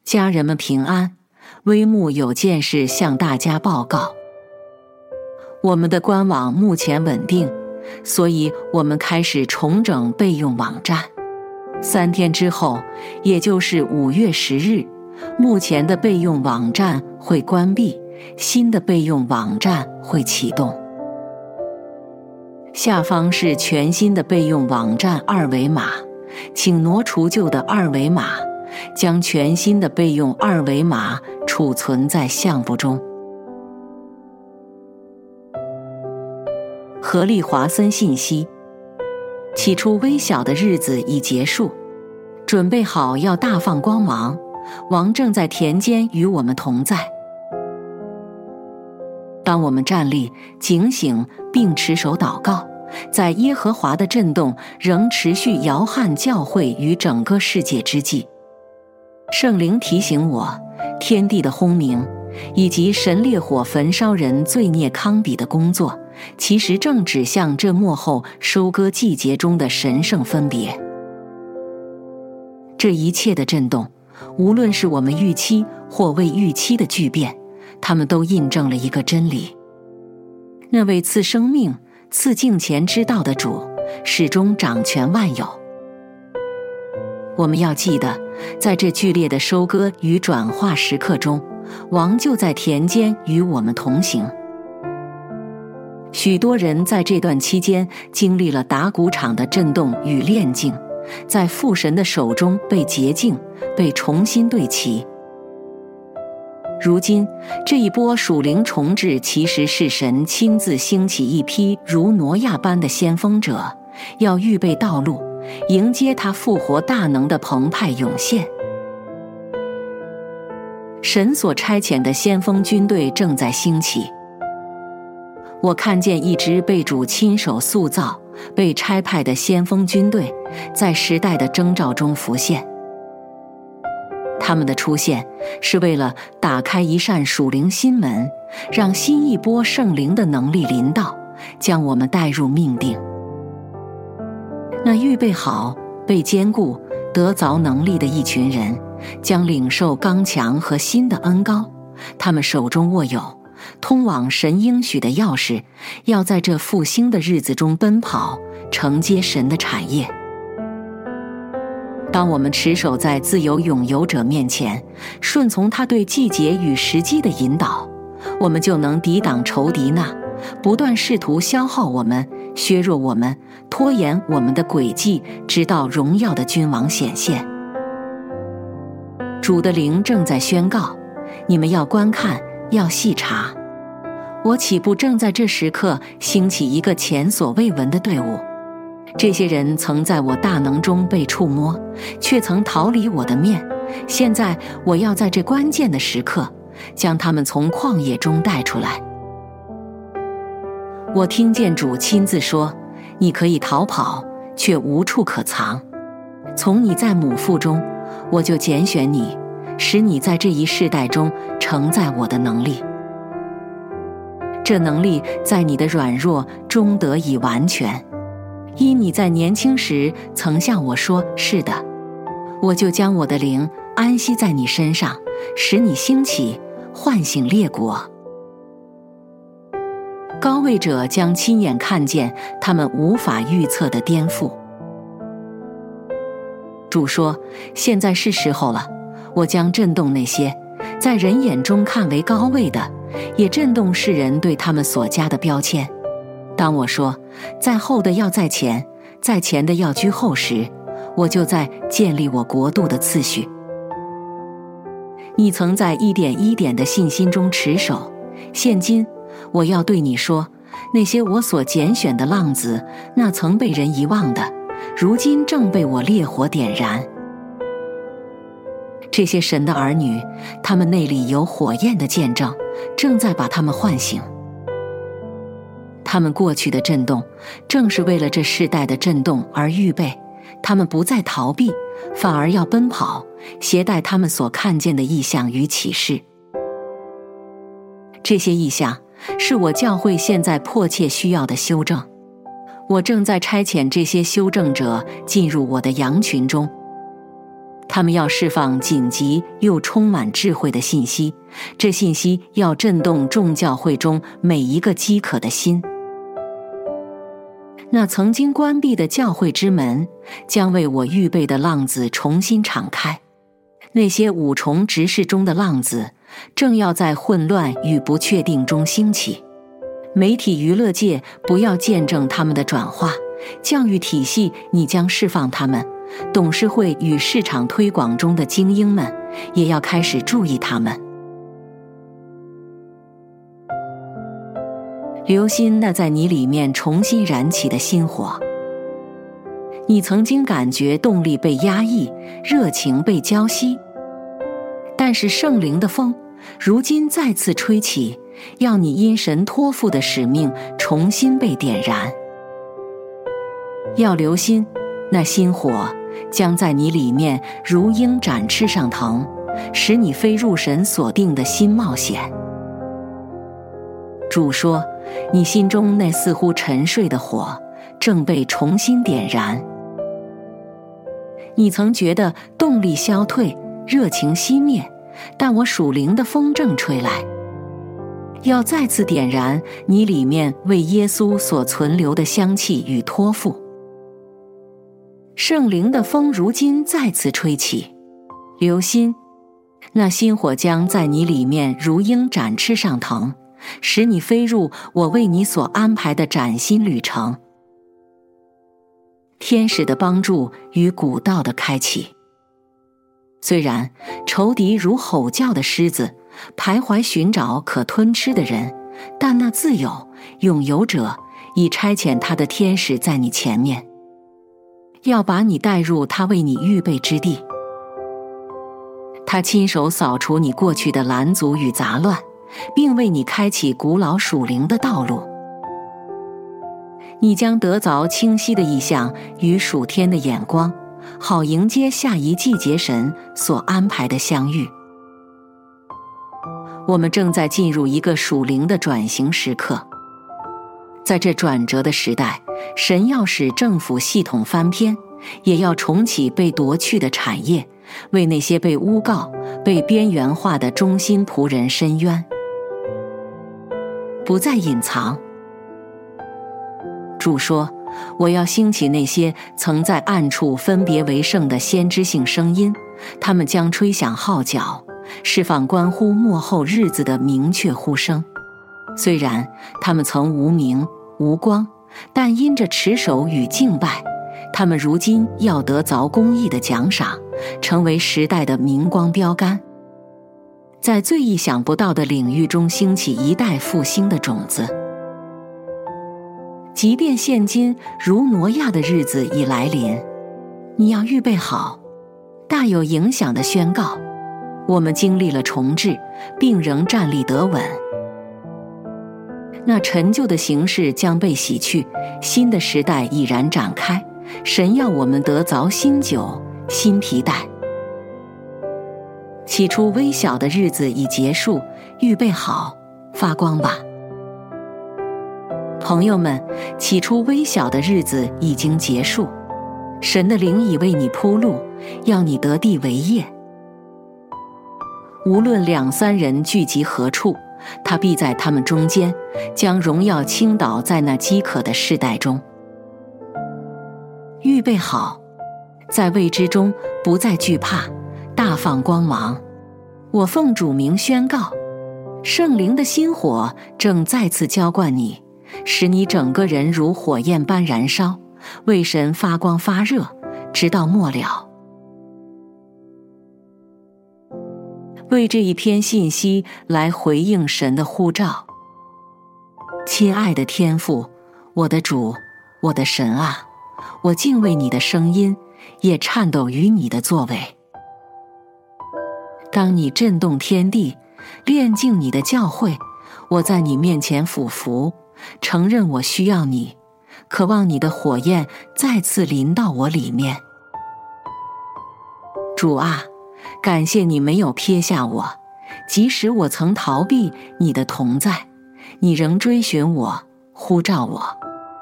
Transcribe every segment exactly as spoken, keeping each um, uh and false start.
家人们平安，微木有件事向大家报告。我们的官网目前稳定，所以我们开始重整备用网站。三天之后，也就是五月十日，目前的备用网站会关闭，新的备用网站会启动。下方是全新的备用网站二维码，请挪除旧的二维码，将全新的备用二维码储存在相簿中。何利华森信息：起初微小的日子已结束，准备好要大放光芒，王正在田间与我们同在。当我们站立警醒并持守祷告，在耶和华的震动仍持续摇撼教会与整个世界之际，圣灵提醒我，天地的轰鸣以及神烈火焚烧人罪孽康比的工作，其实正指向这末后收割季节中的神圣分别。这一切的震动，无论是我们预期或未预期的巨变，它们都印证了一个真理：那位赐生命、赐敬虔之道的主，始终掌权万有。我们要记得，在这剧烈的收割与转化时刻中，王就在田间与我们同行。许多人在这段期间经历了打谷场的震动与炼净，在父神的手中被洁净，被重新对齐。如今，这一波属灵重置其实是神亲自兴起一批如挪亚般的先锋者，要预备道路，迎接他复活大能的澎湃涌现。神所差遣的先锋军队正在兴起。我看见一支被主亲手塑造、被差派的先锋军队，在时代的征兆中浮现。他们的出现是为了打开一扇属灵心门，让新一波圣灵的能力临到，将我们带入命定。那预备好、被坚固、得着能力的一群人，将领受刚强和新的恩膏，他们手中握有通往神应许的钥匙，要在这复兴的日子中奔跑，承接神的产业。当我们持守在自由永有者面前，顺从他对季节与时机的引导，我们就能抵挡仇敌那不断试图消耗我们、削弱我们、拖延我们的轨迹，直到荣耀的君王显现。主的灵正在宣告，你们要观看，要细察。我岂不正在这时刻兴起一个前所未闻的队伍？这些人曾在我大能中被触摸，却曾逃离我的面。现在我要在这关键的时刻，将他们从旷野中带出来。我听见主亲自说，你可以逃跑，却无处可藏。从你在母腹中，我就拣选你，使你在这一世代中承载我的能力。这能力在你的软弱中得以完全，因你在年轻时曾向我说，是的，我就将我的灵安息在你身上，使你兴起，唤醒列国。高位者将亲眼看见他们无法预测的颠覆。主说，现在是时候了，我将震动那些在人眼中看为高位的，也震动世人对他们所加的标签。当我说在后的要在前，在前的要居后时，我就在建立我国度的次序。你曾在一点一点的信心中持守，现今我要对你说，那些我所拣选的浪子，那曾被人遗忘的，如今正被我烈火点燃。这些神的儿女，他们内里有火焰的见证，正在把他们唤醒。他们过去的震动，正是为了这世代的震动而预备。他们不再逃避，反而要奔跑，携带他们所看见的异象与启示。这些异象是我教会现在迫切需要的修正。我正在差遣这些修正者进入我的羊群中，他他们要释放紧急又充满智慧的信息，这信息要震动众教会中每一个饥渴的心。那曾经关闭的教会之门，将为我预备的浪子重新敞开。那些五重执事中的浪子，正要在混乱与不确定中兴起。媒体娱乐界不要见证他们的转化，教育体系你将释放他们，董事会与市场推广中的精英们也要开始注意他们。留心那在你里面重新燃起的心火。你曾经感觉动力被压抑，热情被浇熄，但是圣灵的风如今再次吹起，要你因神托付的使命重新被点燃。要留心，那心火将在你里面如鹰展翅上腾，使你飞入神所定的新冒险。主说，你心中那似乎沉睡的火正被重新点燃。你曾觉得动力消退，热情熄灭，但我属灵的风正吹来，要再次点燃你里面为耶稣所存留的香气与托付。圣灵的风如今再次吹起，留心，那心火将在你里面如鹰展翅上腾，使你飞入我为你所安排的崭新旅程。天使的帮助与古道的开启。虽然仇敌如吼叫的狮子，徘徊寻找可吞吃的人，但那自有永有者已差遣他的天使在你前面，要把你带入他为你预备之地。他亲手扫除你过去的拦阻与杂乱，并为你开启古老属灵的道路。你将得着清晰的意象与属天的眼光，好迎接下一季节神所安排的相遇。我们正在进入一个属灵的转型时刻，在这转折的时代，神要使政府系统翻篇，也要重启被夺去的产业，为那些被诬告、被边缘化的忠心仆人伸冤，不再隐藏。主说，我要兴起那些曾在暗处分别为圣的先知性声音，他们将吹响号角，释放关乎末后日子的明确呼声。虽然他们曾无名无光，但因着持守与敬拜，他们如今要得着公义的奖赏，成为时代的明光标杆，在最意想不到的领域中兴起一代复兴的种子。即便现今如挪亚的日子已来临，你要预备好大有影响的宣告，我们经历了重置，并仍站立得稳。那陈旧的形式将被洗去，新的时代已然展开，神要我们得着新酒、新皮带。起初微小的日子已结束，预备好，发光吧。朋友们，起初微小的日子已经结束，神的灵已为你铺路，要你得地为业。无论两三人聚集何处，他必在他们中间，将荣耀倾倒在那饥渴的世代中。预备好，在未知中不再惧怕，大放光芒。我奉主名宣告，圣灵的心火正再次浇灌你，使你整个人如火焰般燃烧，为神发光发热，直到末了。为这一篇信息来回应神的呼召。亲爱的天父，我的主，我的神啊，我敬畏你的声音，也颤抖于你的作为。当你震动天地，炼净你的教会，我在你面前俯伏，承认我需要你，渴望你的火焰再次临到我里面。主啊，感谢你没有撇下我，即使我曾逃避你的同在，你仍追寻我，呼召我。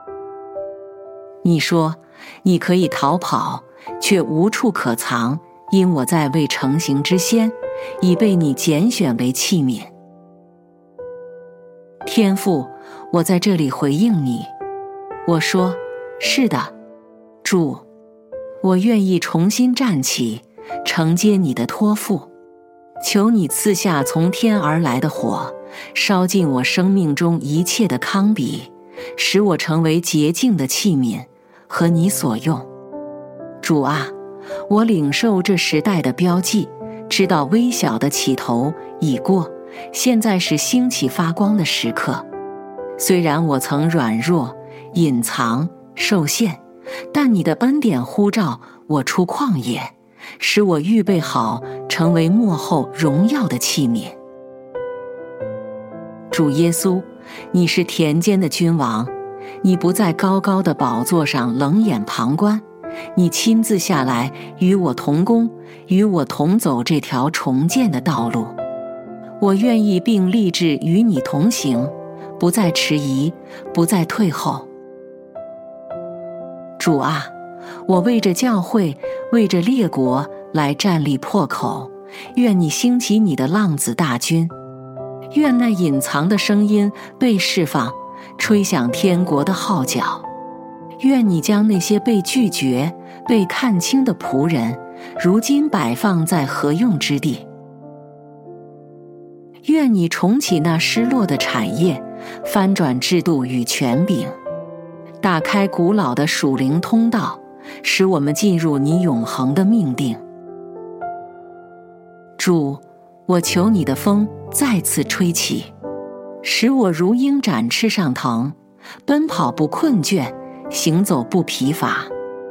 你说，你可以逃跑，却无处可藏， 因我在未成形之先，已被你拣选为器皿。天父，我在这里回应你，我说，是的，主，我愿意重新站起，承接你的托付。求你赐下从天而来的火，烧尽我生命中一切的糠秕，使我成为洁净的器皿，和你所用。主啊，我领受这时代的标记，知道微小的起头已过，现在是兴起发光的时刻。虽然我曾软弱、隐藏、受限，但你的恩典呼召我出旷野，使我预备好成为末后荣耀的器皿。主耶稣，你是田间的君王，你不在高高的宝座上冷眼旁观，你亲自下来与我同工，与我同走这条重建的道路。我愿意并立志与你同行，不再迟疑，不再退后。主啊，我为着教会，为着列国来站立破口，愿你兴起你的浪子大军，愿那隐藏的声音被释放，吹响天国的号角。愿你将那些被拒绝、被看轻的仆人，如今摆放在合用之地。愿你重启那失落的产业，翻转制度与权柄，打开古老的属灵通道，使我们进入你永恒的命定。主，我求你的风再次吹起，使我如鹰展翅上腾，奔跑不困倦，行走不疲乏。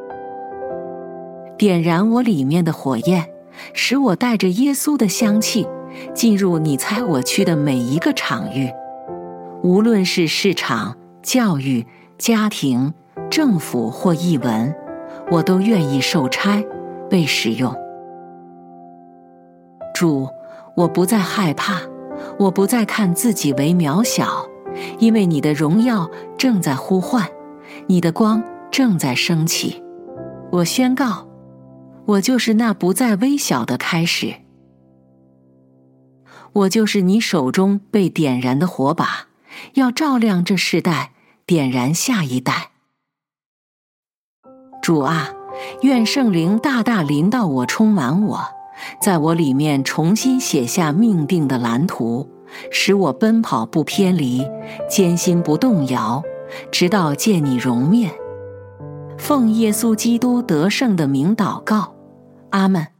点燃我里面的火焰，使我带着耶稣的香气，进入你差我去的每一个场域，无论是市场、教育、家庭、政府或艺文，我都愿意受差，被使用。主，我不再害怕，我不再看自己为渺小，因为你的荣耀正在呼唤，你的光正在升起。我宣告，我就是那不再微小的开始，我就是你手中被点燃的火把，要照亮这世代，点燃下一代。主啊，愿圣灵大大临到我，充满我，在我里面重新写下命定的蓝图，使我奔跑不偏离，艰辛不动摇，直到见你容面。奉耶稣基督得胜的名祷告，阿们。